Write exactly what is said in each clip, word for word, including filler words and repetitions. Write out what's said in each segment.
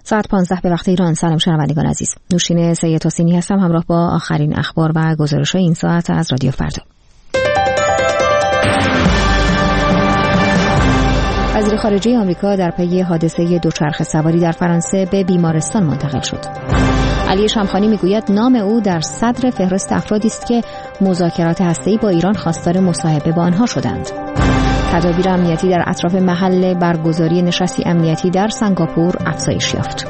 ساعت پانزده به وقت ایران. سلام شنوندگان عزیز. نوشین سید حسینی هستم همراه با آخرین اخبار و گزارش‌های این ساعت از رادیو فردا. وزیر خارجه آمریکا در پی حادثه دوچرخه سواری در فرانسه به بیمارستان منتقل شد. علی شمخانی میگوید نام او در صدر فهرست افرادی است که مذاکرات هسته‌ای با ایران خواستار مصاحبه با آنها شدند. تدابیر امنیتی در اطراف محل برگزاری نشستی امنیتی در سنگاپور افزایش یافت.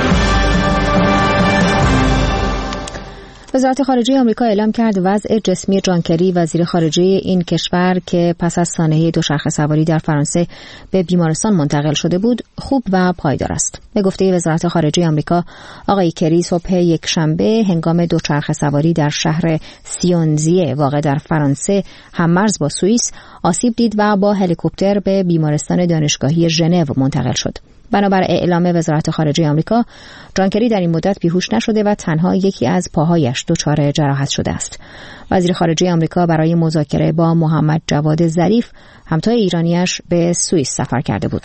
وزارت خارجه آمریکا اعلام کرد وضع جسمی جان کری وزیر خارجه این کشور که پس از سانحه دوچرخه سواری در فرانسه به بیمارستان منتقل شده بود خوب و پایدار است. به گفته وزارت خارجه آمریکا، آقای کری صبح یک شنبه هنگام دوچرخه سواری در شهر سیونزیه واقع در فرانسه هممرز با سوئیس آسیب دید و با هلیکوپتر به بیمارستان دانشگاهی ژنو منتقل شد. بنابر اعلام وزارت خارجه آمریکا، جان کری در این مدت بیهوش نشده و تنها یکی از پاهایش دچار جراحت شده است. وزیر خارجه آمریکا برای مذاکره با محمد جواد ظریف همتای ایرانیش به سوئیس سفر کرده بود.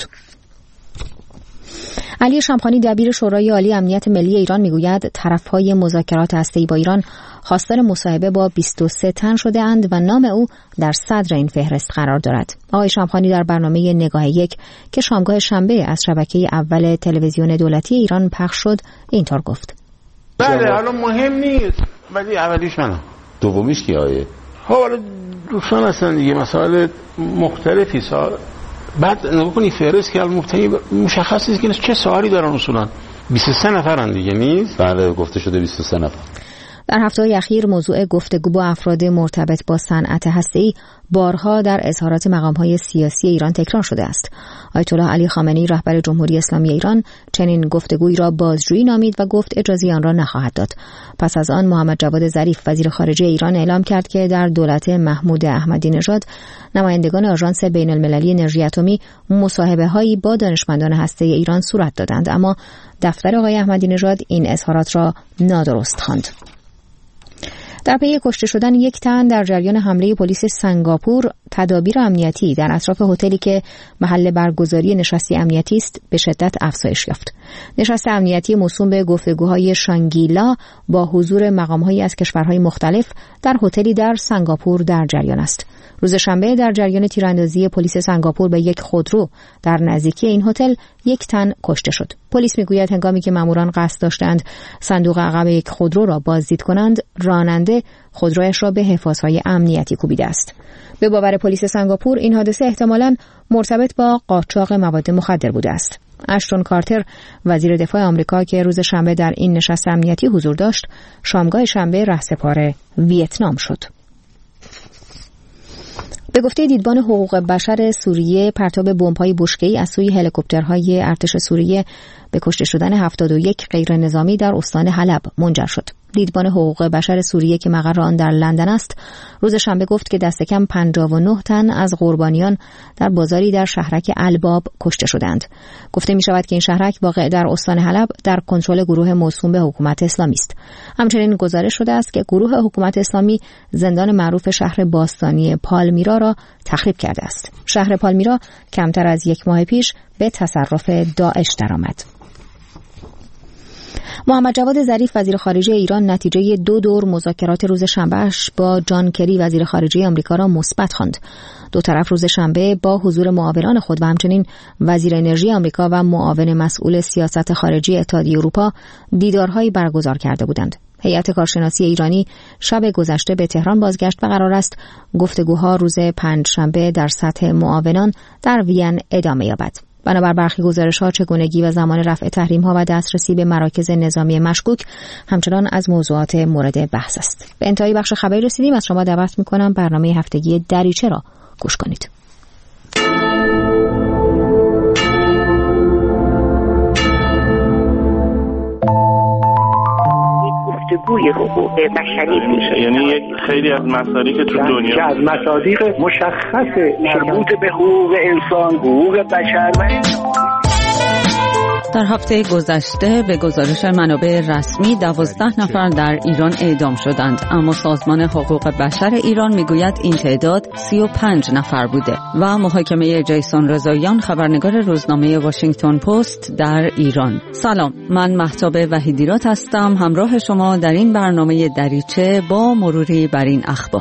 علی شمخانی دبیر شورای عالی امنیت ملی ایران میگوید طرف‌های مذاکرات هسته‌ای با ایران خواستار مصاحبه با بیست و سه تن شده اند و نام او در صدر این فهرست قرار دارد. آقای شمخانی در برنامه نگاه یک که شامگاه شنبه از شبکه اول تلویزیون دولتی ایران پخش شد اینطور گفت: بله حالا مهم نیست، ولی اولیش منم. دومیش کی آیه؟ حالا دوستان هستن دیگه، مسائل مختلفی سال بعد نگاه کنی فهرست که المبتنی مشخص نیست که چه سوالی دارن اصولا. بیست و سه نفرن دیگه نیست؟ بله گفته شده بیست و سه نفر. در هفته‌های اخیر موضوع گفتگو با افراد مرتبط با صنعت هسته‌ای بارها در اظهارات مقام‌های سیاسی ایران تکرار شده است. آیت الله علی خامنه‌ای رهبر جمهوری اسلامی ایران چنین گفتگویی را بازجویی نامید و گفت اجازه آن را نخواهد داد. پس از آن محمد جواد ظریف وزیر خارجه ایران اعلام کرد که در دولت محمود احمدی نژاد نمایندگان آژانس بین‌المللی انرژی اتمی مصاحبه‌هایی با دانشمندان هسته‌ای ایران صورت دادند، اما دفتر آقای احمدی نژاد این اظهارات را نادرست خواند. در پی کشته شدن یک تن در جریان حمله پلیس سنگاپور، تدابیر امنیتی در اطراف هتلی که محل برگزاری نشستی امنیتی است به شدت افزایش یافت. نشست امنیتی موسوم به گفتگوهای شانگیلا با حضور مقام‌هایی از کشورهای مختلف در هتلی در سنگاپور در جریان است. روز شنبه در جریان تیراندازی پلیس سنگاپور به یک خودرو در نزدیکی این هتل یک تن کشته شد. پلیس میگوید هنگامی که ماموران قصد داشتند صندوق عقب یک خودرو را بازدید کنند، راننده خودرویش را به حفاظهای امنیتی کوبیده است. به باور پلیس سنگاپور این حادثه احتمالاً مرتبط با قاچاق مواد مخدر بوده است. اشتون کارتر وزیر دفاع آمریکا که روز شنبه در این نشست امنیتی حضور داشت، شامگاه شنبه رهسپار ویتنام شد. به گفته دیدبان حقوق بشر سوریه، پرتاب بمب‌های بشکه‌ای از سوی هلیکوپترهای ارتش سوریه به کشته شدن هفتاد و یک غیر نظامی در استان حلب منجر شد. دیدبان حقوق بشر سوریه که مقر آن در لندن است، روز شنبه گفت که دست کم پنجاه و نه تن از قربانیان در بازاری در شهرک الباب کشته شدند. گفته می شود که این شهرک واقع در استان حلب در کنترل گروه موسوم به حکومت اسلامی است. همچنین گزارش شده است که گروه حکومت اسلامی زندان معروف شهر باستانی پالمیرا را تخریب کرده است. شهر پالمیرا کمتر از یک ماه پیش به تصرف داعش درآمد. محمد جواد ظریف وزیر خارجه ایران نتیجه دو دور مذاکرات روز شنبهش با جان کری وزیر خارجه آمریکا را مثبت خواند. دو طرف روز شنبه با حضور معاونان خود و همچنین وزیر انرژی آمریکا و معاون مسئول سیاست خارجی اتحادیه اروپا دیدارهایی برگزار کرده بودند. هیئت کارشناسی ایرانی شب گذشته به تهران بازگشت و قرار است گفتگوها روز پنجشنبه در سطح معاونان در وین ادامه یابد. بنابر برخی گزارش‌ها چگونگی و زمان رفع تحریم‌ها و دسترسی به مراکز نظامی مشکوک همچنان از موضوعات مورد بحث است. به انتهای بخش خبری رسیدیم. از شما دعوت می‌کنم برنامه هفتگی دریچه را گوش کنید. گفتگوی حقوق بشری میشه، یعنی یک خیلی از مصادیق تو دنیا که از مصادیق مشخص مربوط به حقوق انسان، حقوق بشر و در هفته گذشته به گزارش منابع رسمی دوازده نفر در ایران اعدام شدند، اما سازمان حقوق بشر ایران میگوید این تعداد سی و پنج نفر بوده. و محاکمه جیسون رضاییان، خبرنگار روزنامه واشنگتن پست در ایران. سلام، من مهتاب وحیدیرات هستم، همراه شما در این برنامه دریچه با مروری بر این اخبار.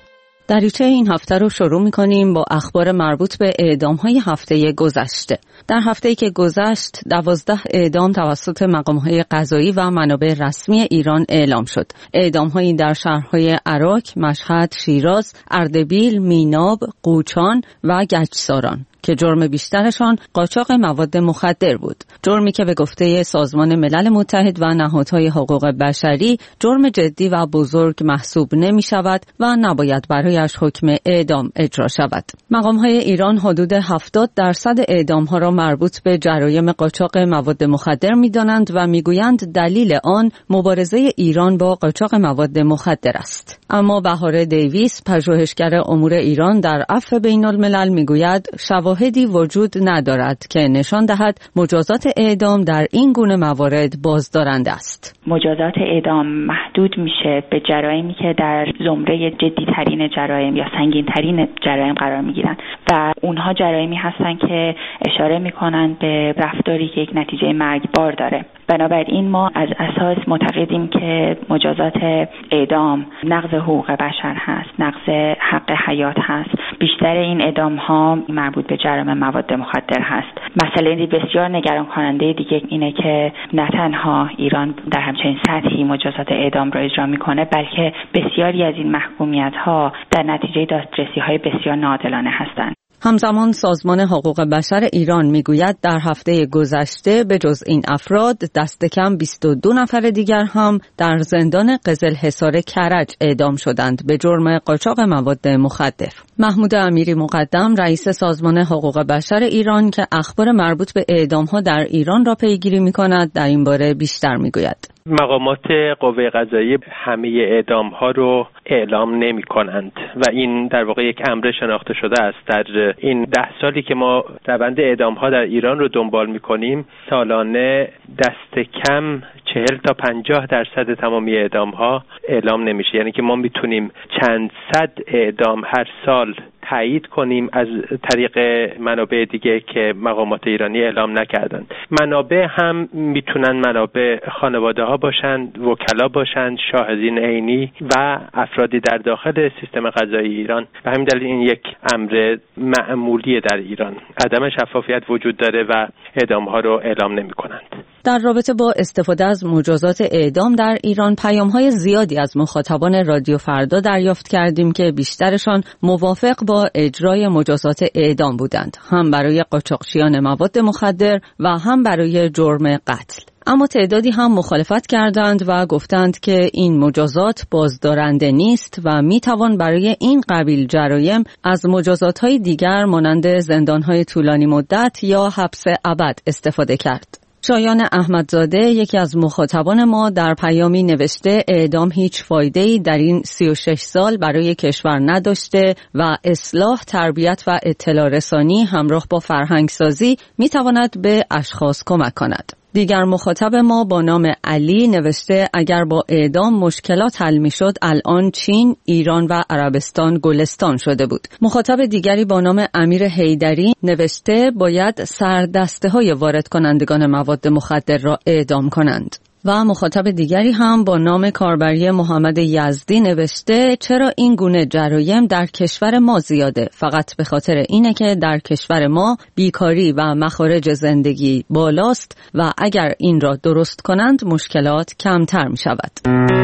دریچه این هفته رو شروع می‌کنیم با اخبار مربوط به اعدام‌های هفته گذشته. در هفته‌ای که گذشت، دوازده اعدام توسط مقام‌های قضایی و منابع رسمی ایران اعلام شد. اعدام‌هایی در شهرهای عراق، مشهد، شیراز، اردبیل، میناب، قوچان و گچساران که جرم بیشترشان قاچاق مواد مخدر بود. جرمی که به گفته سازمان ملل متحد و نهادهای حقوق بشری جرم جدی و بزرگ محسوب نمی شود و نباید برایش حکم اعدام اجرا شود. مقامهای ایران حدود هفتاد درصد اعدامها را مربوط به جرایم قاچاق مواد مخدر می دانند و می گویند دلیل آن مبارزه ایران با قاچاق مواد مخدر است. اما بهاره دیویس، پژوهشگر امور ایران در عفو بین الملل، می گوید شواهدی وجود ندارد که نشان دهد مجازات اعدام در این گونه موارد بازدارنده است. مجازات اعدام محدود میشه به جرایمی که در زمره جدی‌ترین جرایم یا سنگین‌ترین جرایم قرار میگیرن و اونها جرایمی هستن که اشاره میکنن به رفتاری که یک نتیجه مرگبار داره. بنابراین ما از اساس معتقدیم که مجازات اعدام نقض حقوق بشر هست، نقض حق حیات هست. بیشتر این اعدام ها مربوط به جرایم مواد مخدر هست. مسئله بسیار نگران کننده دیگه اینه که نه تنها ایران در همچین سطحی مجازات اعدام را اجرا میکنه، بلکه بسیاری از این محکومیت ها در نتیجه دادرسی های بسیار ناعادلانه هستند. همزمان سازمان حقوق بشر ایران میگوید در هفته گذشته به جز این افراد دست کم بیست و دو نفر دیگر هم در زندان قزلحصار کرج اعدام شدند به جرم قاچاق مواد مخدر. محمود امیری مقدم، رئیس سازمان حقوق بشر ایران که اخبار مربوط به اعدام‌ها در ایران را پیگیری می‌کند، در این باره بیشتر میگوید. مقامات قوه قضاییه همه اعدام ها رو اعلام نمی کنند و این در واقع یک امر شناخته شده است. در این ده سالی که ما روند اعدام ها در ایران رو دنبال می کنیم، سالانه دست کم چهل تا پنجاه درصد تمامی اعدام ها اعلام نمیشه. یعنی که ما میتونیم چند صد اعدام هر سال تایید کنیم از طریق منابع دیگه که مقامات ایرانی اعلام نکردند. منابع هم میتونن منابع خانواده ها باشند، وکلا باشند، شاهدین عینی و افرادی در داخل سیستم قضایی ایران. و همین دلیل این یک امر معمولی در ایران. عدم شفافیت وجود داره و اعدام ها رو اعلام نمی کنند. در رابطه با استفاده از مجازات اعدام در ایران، پیام‌های زیادی از مخاطبان رادیو فردا دریافت کردیم که بیشترشان موافق با اجرای مجازات اعدام بودند، هم برای قاچاقچیان مواد مخدر و هم برای جرم قتل. اما تعدادی هم مخالفت کردند و گفتند که این مجازات بازدارنده نیست و میتوان برای این قبیل جرایم از مجازات‌های دیگر مانند زندان‌های طولانی مدت یا حبس ابد استفاده کرد. شایان احمدزاده، یکی از مخاطبان ما، در پیامی نوشته اعدام هیچ فایده‌ای در این سی و شش سال برای کشور نداشته و اصلاح، تربیت و اطلاع رسانی همراه با فرهنگسازی میتواند به اشخاص کمک کند. دیگر مخاطب ما با نام علی نوشته اگر با اعدام مشکلات حل می شد الان چین، ایران و عربستان گلستان شده بود. مخاطب دیگری با نام امیر حیدری نوشته باید سردسته های وارد کنندگان مواد مخدر را اعدام کنند. و مخاطب دیگری هم با نام کاربری محمد یزدی نوشته چرا این گونه جرایم در کشور ما زیاده؟ فقط به خاطر اینه که در کشور ما بیکاری و مخارج زندگی بالاست و اگر این را درست کنند مشکلات کمتر می شود.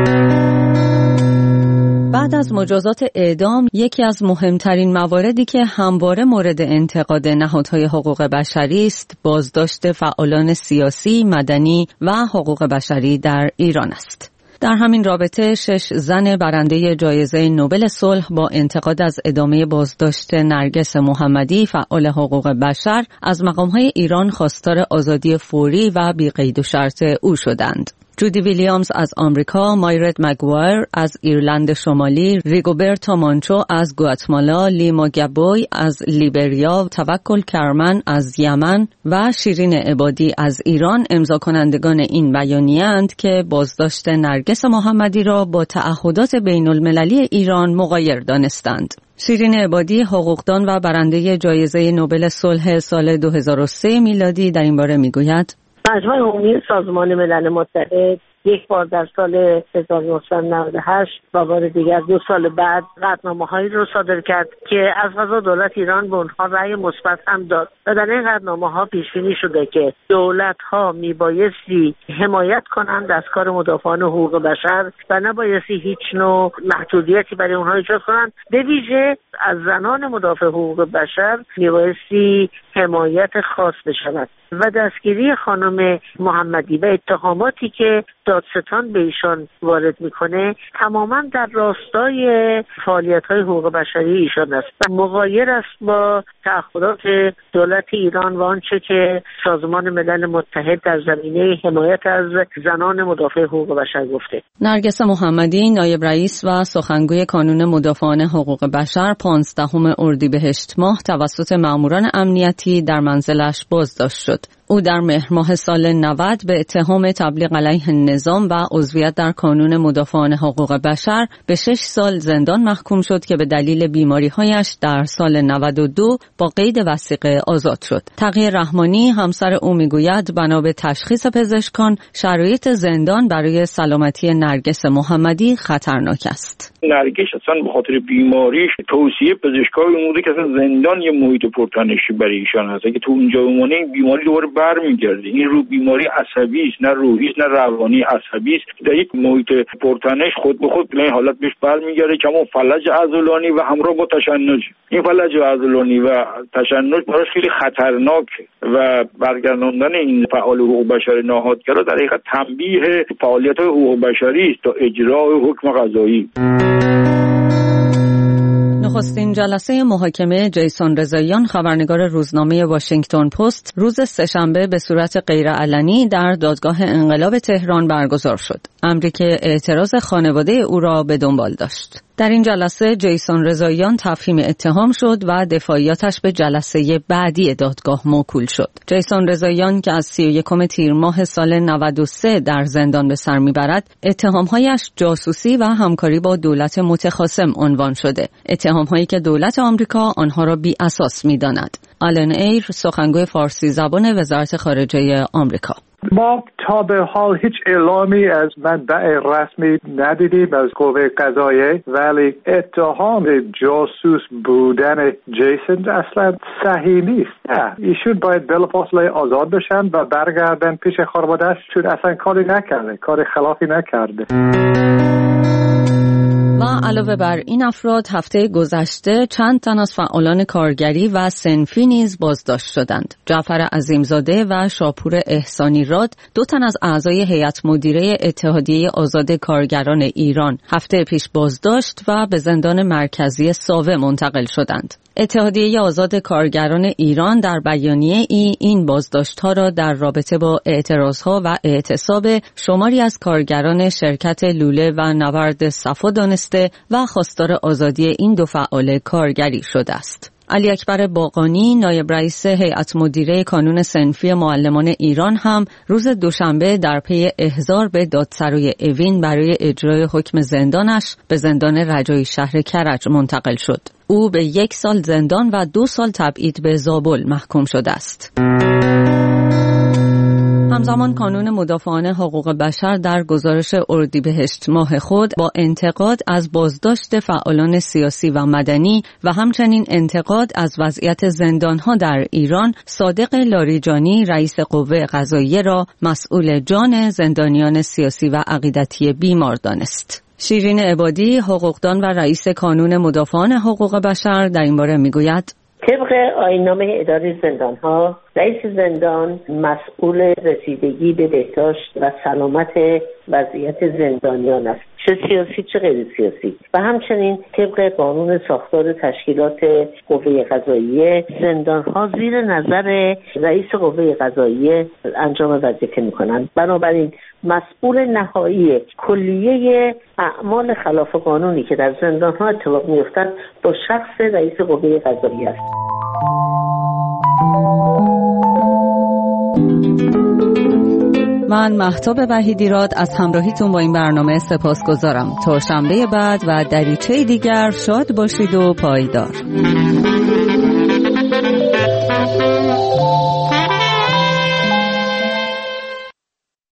بعد از مجازات اعدام، یکی از مهمترین مواردی که همواره مورد انتقاد نهادهای حقوق بشری است، بازداشت فعالان سیاسی، مدنی و حقوق بشری در ایران است. در همین رابطه شش زن برنده جایزه نوبل صلح با انتقاد از ادامه بازداشت نرگس محمدی فعال حقوق بشر از مقام‌های ایران خواستار آزادی فوری و بی قید و شرط او شدند. جودی ویلیامز از آمریکا، مایرت مگوایر از ایرلند شمالی، ریگوبرتو مانچو از گواتمالا، لیما گابوی از لیبریا، توکل کرمن از یمن و شیرین عبادی از ایران امضا کنندگان این بیانیه اند که بازداشت نرگس محمدی را با تعهدات بین المللی ایران مغایر دانستند. شیرین عبادی، حقوقدان و برنده جایزه نوبل صلح سال دو هزار و سه میلادی در این باره میگوید: مجمع عمومی سازمان ملل متحد یک بار در سال هزار و نهصد و نود و هشت و بار دیگر دو سال بعد قطعنامه‌هایی رو صادر کرد که از قضا دولت ایران به اونها رأی مثبت هم داد و در این قطعنامه‌ها پیش بینی شده که دولت‌ها میبایستی حمایت کنند از کار مدافعان حقوق بشر و نبایستی هیچ نوع محدودیتی برای اونها ایجاد کنند. به ویژه از زنان مدافع حقوق بشر میبایستی حمایت خاص بشود و دستگیری خانم محمدی و اتهاماتی که دادستان به ایشان وارد میکنه تماما در راستای فعالیت‌های حقوق بشری ایشان است و مغایر است با تعهدات دولت ایران و آنچه که سازمان ملل متحد در زمینه حمایت از زنان مدافع حقوق بشر گفته. نرگس محمدی، نایب رئیس و سخنگوی کانون مدافعان حقوق بشر، پانزدهم اردیبهشت ماه توسط ماموران امنیتی در منزلش بازداشت شد. او در مهر ماه سال نود به اتهام تبلیغ علیه نظام و عضویت در کانون مدافعان حقوق بشر به شش سال زندان محکوم شد که به دلیل بیماری‌هایش در سال نود و دو با قید وثیقه آزاد شد. تقی رحمانی، همسر او، میگوید بنا به تشخیص پزشکان شرایط زندان برای سلامتی نرگس محمدی خطرناک است. نرگس اصلا به خاطر بیماریش توصیه پزشکای عمومی که اصلا زندان یه محیط پرتنشی برای ایشان هست. اگه تو اونجا بمونه این بیماری دوباره برمیگرده. این رو بیماری عصبی است، نه روحی است، نه روانی، عصبی است. در یک محیط پرتنش خود به خود به این حالت بهش برمیگرده که اون فلج عضلانی و همراه با تشنج. این فلج عضلانی و تشنج براش خیلی خطرناکه و برگرداندن این فعال حقوق بشر ناهادگرا در حقیقت تنبیه فعالیت حقوق بشری است تا اجرای حکم قضایی. نخستین جلسه محاکمه جیسون رضاییان، خبرنگار روزنامه واشنگتن پست، روز سه‌شنبه به صورت غیرعلنی در دادگاه انقلاب تهران برگزار شد. امری که اعتراض خانواده او را به دنبال داشت. در این جلسه جیسون رضاییان تفهیم اتهام شد و دفاعیاتش به جلسه بعدی دادگاه موکول شد. جیسون رضاییان که از سی و یکم تیر ماه سال نود و سه در زندان به سر میبرد، اتهامهایش جاسوسی و همکاری با دولت متخاصم عنوان شده. اتهامهایی که دولت آمریکا آنها را بی اساس میداند. آلن ایر، سخنگوی فارسی زبان وزارت خارجه آمریکا: ما تا به حال هیچ اعلامی از منبع رسمی ندیدیم از قوه قضاییه، ولی اتهام جاسوس بودن جیسون اصلا صحیح نیست. نه، ایشون باید بلافاصله آزاد بشن و برگردن پیش خانواده‌اش، چون اصلا کاری نکرده، کاری خلافی نکرده. و علاوه بر این افراد، هفته گذشته چند تن از فعالان کارگری و صنفی نیز بازداشت شدند. جعفر عظیمزاده و شاپور احسانی راد، دو تن از اعضای هیئت مدیره اتحادیه آزاد کارگران ایران، هفته پیش بازداشت و به زندان مرکزی ساوه منتقل شدند. اتحادیه آزاد کارگران ایران در بیانیه ای این بازداشت‌ها را در رابطه با اعتراضها و اعتصاب شماری از کارگران شرکت لوله و نورد صفا دانسته و خواستار آزادی این دو فعال کارگری شده است. علی اکبر باقانی، نایب رئیس هیئت مدیره کانون صنفی معلمان ایران، هم روز دوشنبه در پی احضار به دادسرای اوین برای اجرای حکم زندانش به زندان رجایی شهر کرج منتقل شد. او به یک سال زندان و دو سال تبعید به زابل محکوم شده است. همزمان کانون مدافعان حقوق بشر در گزارش اردیبهشت ماه خود با انتقاد از بازداشت فعالان سیاسی و مدنی و همچنین انتقاد از وضعیت زندانها در ایران، صادق لاریجانی، رئیس قوه قضاییه را مسئول جان زندانیان سیاسی و عقیدتی بیمار دانست. شیرین عبادی، حقوقدان و رئیس کانون مدافعان حقوق بشر، در این باره میگوید: طبق آیین‌نامه اداره زندان‌ها، رئیس زندان مسئول رسیدگی به بهداشت و سلامت وضعیت زندانیان است. چه سیاسی چه غیر سیاسی. و همچنین طبق قانون ساختار تشکیلات قوه قضاییه زندان‌ها زیر نظر رئیس قوه قضاییه انجام وظیفه می‌کنند. بنابراین مسئول نهایی کلیه اعمال خلاف قانونی که در زندان‌ها اتفاق می‌افتد با شخص رئیس قوه قضاییه است. من مهتاب وحیدیراد از همراهیتون با این برنامه سپاسگزارم. تا شنبه بعد و دریچه دیگر شاد باشید و پایدار.